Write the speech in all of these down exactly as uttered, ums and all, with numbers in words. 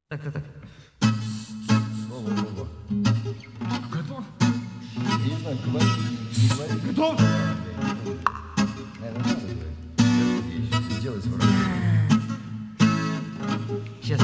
Так, так, так. Во-во-во-во. Готов? Я не знаю, говори, не говори. Готов? Наверное, надо говорить. Сейчас Сергеич, сделай свой раз. Сейчас.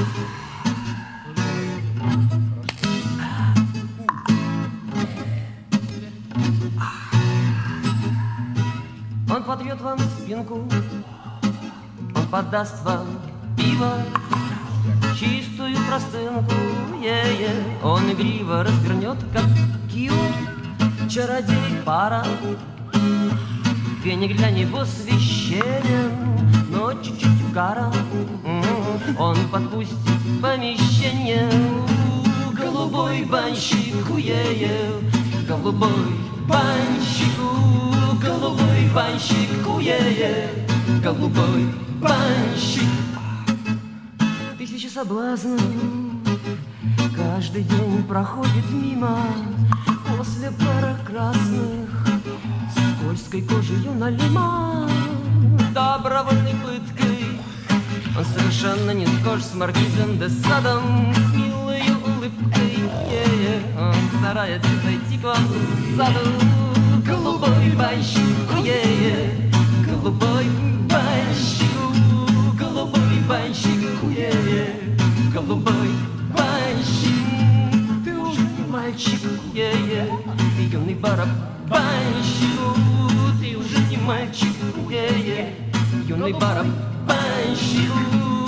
Он подвьет вам спинку, он подаст вам пиво, чистую простынку, е-е. Он игриво развернет, как кио, чародей пара. Веник для него священен, но чуть-чуть угара. М-м-м. Он подпустит в помещение голубой банщик, е-е. Голубой банщик, голубой банщик, е-е. Голубой банщик. Тысячи соблазнов каждый день проходит мимо. После пары красных скользкой кожею налима, добровольной пыткой он совершенно не схож с маркизом де Садом, с милой улыбкой, е-е. Он старается зайти к вам сзаду. Голубой банщик, е-е. Голубой банщик, голубой банщик, е-е. Голубой банщик. Ты уже не мальчик, е-е. Ты юный барабанщик. Ты уже не мальчик, е-е. Юный барабанщик.